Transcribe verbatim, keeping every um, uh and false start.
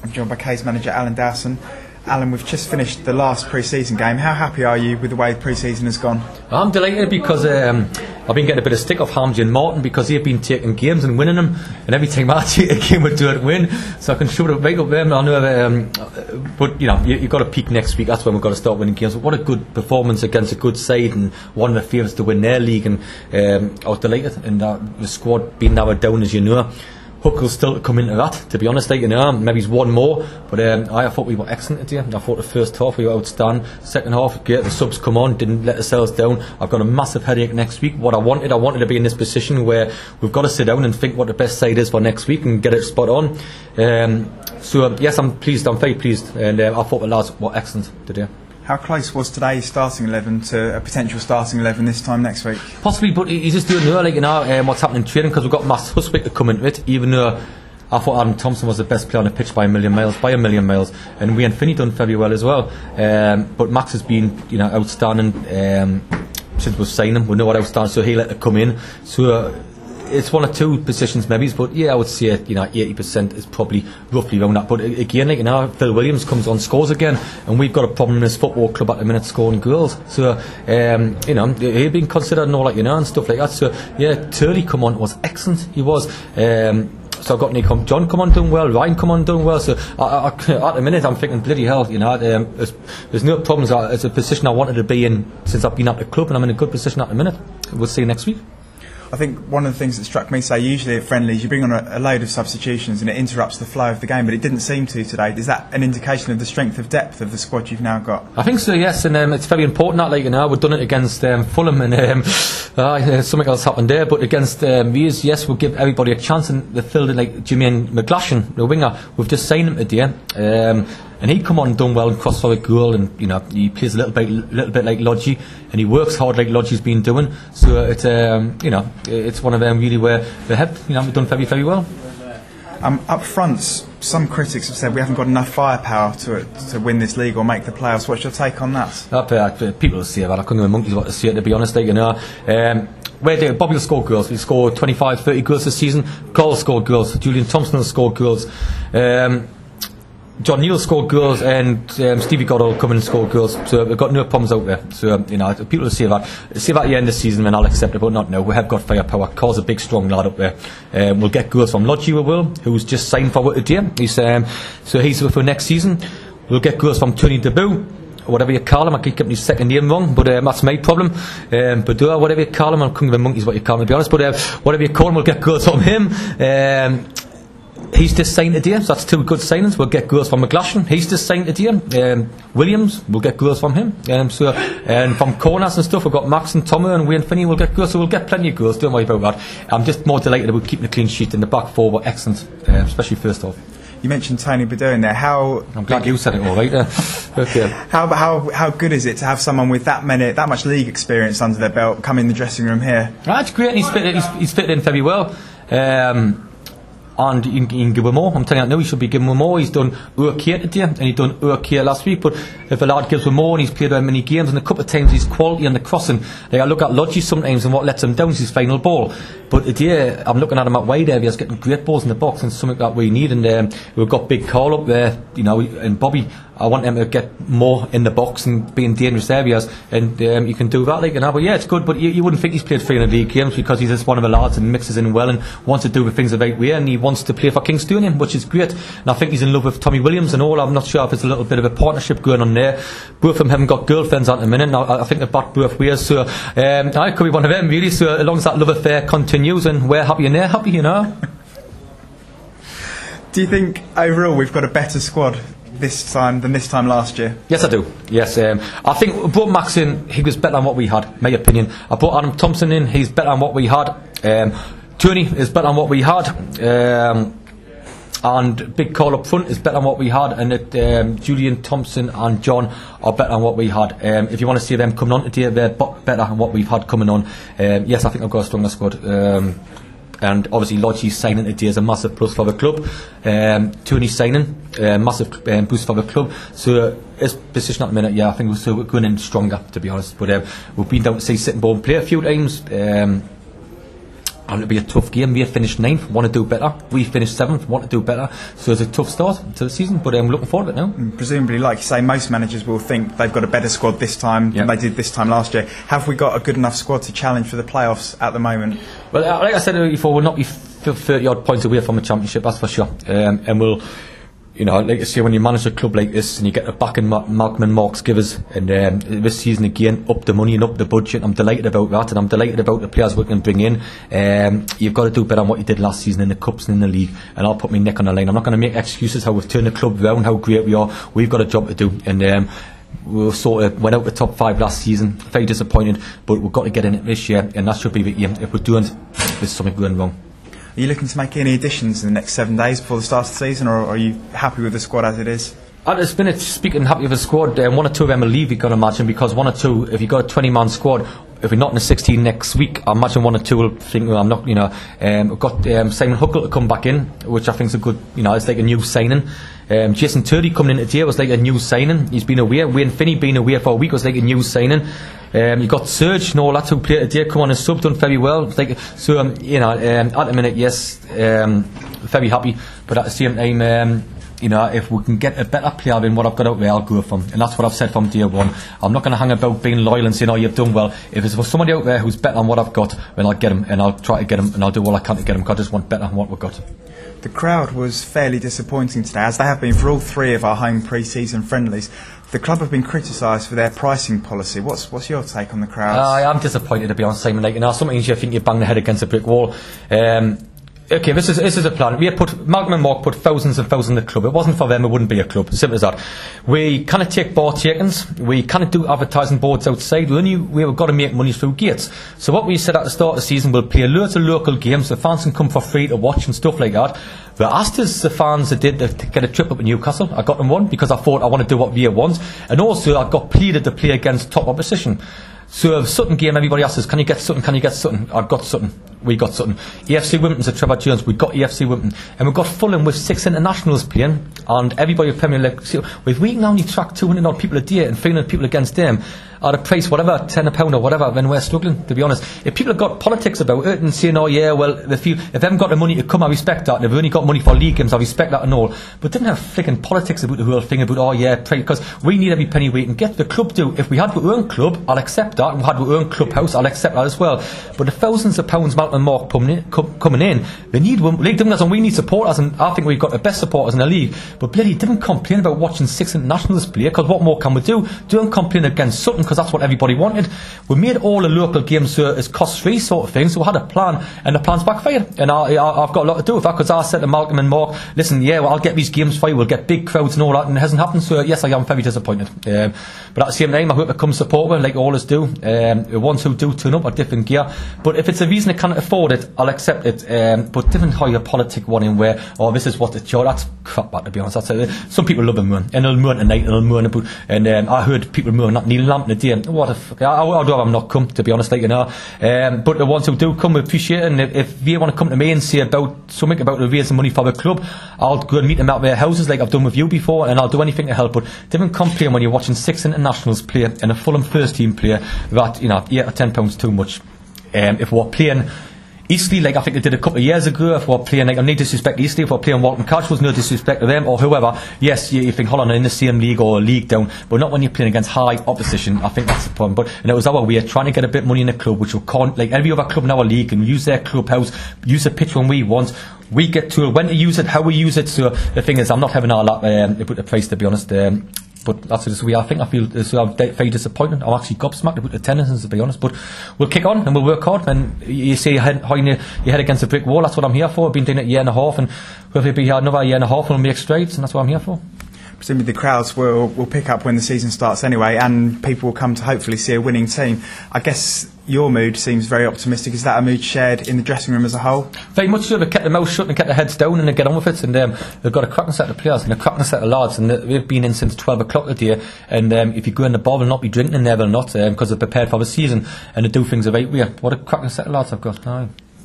I'm joined by K's manager Alan Dowson. Alan, we've just finished the last pre-season game. How happy are you with the way pre-season has gone? I'm delighted because um, I've been getting a bit of stick off Hamji and Martin because they've been taking games and winning them, and every time I take a game we do it win, so I can shoot it right up them. I know, um, but you know, you, you've got to peak next week. That's when we've got to start winning games. But what a good performance against a good side and one of the favourites to win their league, and um, I was delighted. And uh, the squad being narrowed down, as you know. Huckle's still to come into that, to be honest, like, you know, maybe he's one more, but um, I thought we were excellent today. I thought the first half we were outstanding, second half, great, the subs come on, didn't let ourselves down. I've got a massive headache next week. What I wanted, I wanted to be in this position where we've got to sit down and think what the best side is for next week and get it spot on. Um, so um, yes, I'm pleased, I'm very pleased, and uh, I thought the lads were excellent today. How close was today's starting eleven to a potential starting eleven this time next week? Possibly, but you just don't know, like, you know, um, what's happening in training, because we've got Matt Huswick to come into it, even though I thought Adam Thompson was the best player on the pitch by a million miles, by a million miles, and Wayne Finney done very well as well. Um, but Max has been, you know, outstanding um, since we've signed him. We know what outstanding, so he'll let it come in. So uh, it's one or two positions maybe, but yeah, I would say, you know, eighty percent is probably roughly around that. But again, like, you know, Phil Williams comes on, scores again, and we've got a problem in this football club at the minute scoring goals. So um, you know, he'd been considered and all, like, you know, and stuff like that. So yeah, Turley come on was excellent. He was. Um, So I've got Nick come, John come on doing well, Ryan come on doing well. So I, I, at the minute I'm thinking, bloody hell, you know, um, there's, there's no problems. It's a position I wanted to be in since I've been at the club, and I'm in a good position at the minute. We'll see you next week. I think one of the things that struck me, say, usually at friendlies you bring on a, a load of substitutions and it interrupts the flow of the game, but it didn't seem to today. Is that an indication of the strength of depth of the squad you've now got? I think so, yes, and um, it's very important that, like, you know, we've done it against um, Fulham, and um, uh, something else happened there, but against um, Rees, yes, we'll give everybody a chance, and they filled in, like Jermaine McGlashan, the winger. We've just signed him today, um, and he come on and done well and crossed for a goal, and you know, he plays a little bit, little bit like Lodgy, and he works hard like Lodgy's been doing. So it's um, you know, it's one of them really where they have, you know, we've done very, very well. Um, up front, some critics have said we haven't got enough firepower to to win this league or make the playoffs. What's your take on that? Uh, uh, people say that. I couldn't give a monkey's what to say it, to be honest. Like, you know, um, where do Bobby will score goals? We scored twenty-five, thirty goals this season. Cole scored goals. Julian Thompson has scored goals. Um, John Neal scored goals, and um, Stevie Goddard will come in and score goals. So we've got no problems out there. So um, you know, people will say that, say that at the end of the season, and I'll accept it, but not now. We have got firepower. Cole's a big, strong lad up there. Um, we'll get goals from Lodgy, we will, who's just signed for today. He's um, so he's for next season. We'll get goals from Tony Debut, whatever you call him. I keep getting his second name wrong, but um, that's my problem. Um, but uh, whatever you call him, I couldn't give a monkey's what you call him, to be honest. But uh, whatever you call him, we'll get goals from him. Um, He's just signed today, so that's two good signings. We'll get goals from McGlashan. He's just signed today. Um, Williams, we'll get goals from him. Um, so, and from corners and stuff, we've got Max and Tommy and Wayne Finney. We'll get goals, so we'll get plenty of goals. Don't worry about that. I'm just more delighted about keeping a clean sheet. In the back four were excellent, uh, especially first half. You mentioned Tony Badu in there. How I'm glad you said it all right. Uh, okay. How how how good is it to have someone with that many that much league experience under their belt come in the dressing room here? That's great. And he's fitted. He's, he's fitted in very well. Um, And you can, you can give him more. I'm telling you now, he should be giving him more. He's done okay today, and he done okay last week. But if a lad gives him more, and he's played many games, and a couple of times his quality and the crossing, like I look at Lodgy sometimes, and what lets him down is his final ball. But today, I'm looking at him at wide areas, getting great balls in the box, and something that we need. And um, we've got big Carl up there, you know, and Bobby. I want them to get more in the box and be in dangerous areas, and um, you can do that, like, you know. But yeah, it's good. But you, you wouldn't think he's played three hundred league games, because he's just one of the lads and mixes in well and wants to do the things the right way, and he wants to play for Kingstonian, which is great. And I think he's in love with Tommy Williams and all. I'm not sure if it's a little bit of a partnership going on there. Both of them haven't got girlfriends at the minute. Now, I think they're back both ways. So um, I could be one of them, really. So as long as that love affair continues, and we're happy and they're happy, you know. Do you think overall we've got a better squad this time than this time last year? Yes, I do. Yes, um, I think I brought Max in. He was better than what we had, my opinion. I brought Adam Thompson in. He's better than what we had. Um, Tony is better than what we had. Um, and Big Call up front is better than what we had, and it, um, Julian Thompson and John are better than what we had. Um, if you want to see them coming on today, they're better than what we've had coming on. Um, yes, I think I've got a stronger squad. Um, and obviously Lodgy's signing today is a massive plus for the club. Um, Tony's signing, uh, massive um, boost for the club. So his position at the minute, yeah, I think we're still going in stronger, to be honest. But um, we've been down to see Sittingbourne play a few times. Um, And it'll be a tough game. We finished ninth, want to do better. We finished seventh, want to do better. So it's a tough start to the season, but I'm looking forward to it now. And presumably, like you say, most managers will think they've got a better squad this time yeah. than they did this time last year. Have we got a good enough squad to challenge for the playoffs at the moment? Well, like I said before, we'll not be thirty odd points away from a championship, that's for sure. Um, and we'll, you know, like I say, when you manage a club like this and you get the backing Ma- Malcolm and Mark's givers, and um, this season again, up the money and up the budget, I'm delighted about that, and I'm delighted about the players we can bring in. Um, you've got to do better than what you did last season in the Cups and in the League, and I'll put my neck on the line. I'm not going to make excuses how we've turned the club around, how great we are. We've got a job to do, and um, we sort of went out the top five last season, very disappointed, but we've got to get in it this year, and that should be the aim. If we don't, there's something going wrong. Are you looking to make any additions in the next seven days before the start of the season, or are you happy with the squad as it is? At this minute, speaking happy with the squad, um, one or two of them will leave, you've got to imagine, because one or two, if you've got a twenty man squad, if we're not in the sixteen next week, I imagine one or two will think, well, I'm not, you know, um, we've got um, Simon Huckle to come back in, which I think is a good, you know, it's like a new signing. Um, Jason Turley coming in today was like a new signing. He's been away. Wayne Finney being away for a week was like a new signing. Um, you got Serge, no lads who played today, come on and sub, done very well. It's like, so, um, you know, um, at the minute, yes, um, very happy, but at the same time, um, you know, if we can get a better player than what I've got out there, I'll go for him. And that's what I've said from day one. I'm not going to hang about being loyal and saying, oh, you've done well. If there's somebody out there who's better than what I've got, then I'll get him, and I'll try to get him, and I'll do all I can to get him, because I just want better than what we've got. The crowd was fairly disappointing today, as they have been for all three of our home pre-season friendlies. The club have been criticised for their pricing policy. What's what's your take on the crowd? Uh, I am disappointed, to be honest, Simon. Like, you know, sometimes you think you bang the head against a brick wall. Um, Okay, this is this is a plan. We had put Malcolm and Mark put thousands and thousands in the club. It wasn't for them, it wouldn't be a club. Simple as that. We kind of take bar takings. We kind of do advertising boards outside. We only we've got to make money through gates. So what we said at the start of the season, we'll play loads of local games. The fans can come for free to watch and stuff like that. We asked us the fans that did to get a trip up to Newcastle. I got them one because I thought I want to do what we want, and also I got pleaded to play against top opposition. So a Sutton game, everybody asks us, can you get Sutton, can you get Sutton? I've got Sutton, we got Sutton. E F C Wimbledon's at Trevor Jones, we got E F C Wimbledon. And we've got Fulham with six internationals playing, and everybody with Premier League. So if we can only track two hundred odd people a day and three hundred people against them, at a price, whatever, ten a pound or whatever, then we're struggling, to be honest. If people have got politics about it and saying, oh yeah, well, they feel, if they haven't got the money to come, I respect that. And if they've only got money for league games, I respect that and all. But didn't have flicking politics about the whole thing about, oh yeah, because we need every penny we can get. The club do. If we had our own club, I'll accept that. If we had our own clubhouse, I'll accept that as well. But the thousands of pounds Malcolm and Mark coming in, com- coming in they need one. League doesn't, and we need supporters, and I think we've got the best supporters in the league. But bloody didn't complain about watching six internationals play, because what more can we do? Don't complain against Sutton, because that's what everybody wants. We made all the local games so it's cost-free sort of thing, so we had a plan, and the plan's backfired, and I, I, I've got a lot to do with that, because I said to Malcolm and Mark, listen, yeah, well, I'll get these games for you, we'll get big crowds and all that, and it hasn't happened, so yes, I am very disappointed. Um, but at the same time, I hope it comes support, like all us do. Um, the ones who do turn up are different gear, but if it's a reason I can't afford it, I'll accept it. Um, but different how your politic one in where, oh, this is what it's your, that's crap, to be honest. That's it. Some people love them, man, and they'll moan tonight, and they'll moan about, and um, I heard people moan, not Neil Lamp in the day, what a fuck, I, I, I'd rather not come, to be honest, like, you know. Um, but the ones who do come, we appreciate it, and if, if they want to come to me and say about something about raising money for the club, I'll go and meet them out their houses like I've done with you before, and I'll do anything to help. But different complain when you're watching six internationals play and a Fulham first team player that, you know, eight or ten pounds too much. Um, if we're playing Eastleigh, like I think they did a couple of years ago, if we're playing, like, I need disrespect to Eastleigh, if we're playing Walton Casuals, no disrespect to them or whoever, yes, you, you think Holland are in the same league or a league down, but not when you're playing against high opposition. I think that's the problem. But and it was our way of trying to get a bit of money in the club, which we can't, like every other club in our league, and use their clubhouse, use the pitch when we want. We get to when to use it, how we use it. So the thing is, I'm not having all that um, about the price, to be honest. Um, But that's just the way I think. I feel so I'm very disappointed. I'm actually gobsmacked about attendance, to be honest. But we'll kick on and we'll work hard. And you say you head, how you, you head against a brick wall. That's what I'm here for. I've been doing it a year and a half, and we'll be here another year and a half, and we'll make strides. And that's what I'm here for. Presumably the crowds will will pick up when the season starts anyway, and people will come to hopefully see a winning team. I guess your mood seems very optimistic. Is that a mood shared in the dressing room as a whole? Very much so. They've kept their mouth shut and kept their heads down, and they get on with it. And um, they've got a cracking set of players and a cracking set of lads, and they've been in since twelve o'clock a day. And um, if you go in the bar, they'll not be drinking in there, they'll not, because um, they're prepared for the season and they do things the right way. What a cracking set of lads I've got. Aye.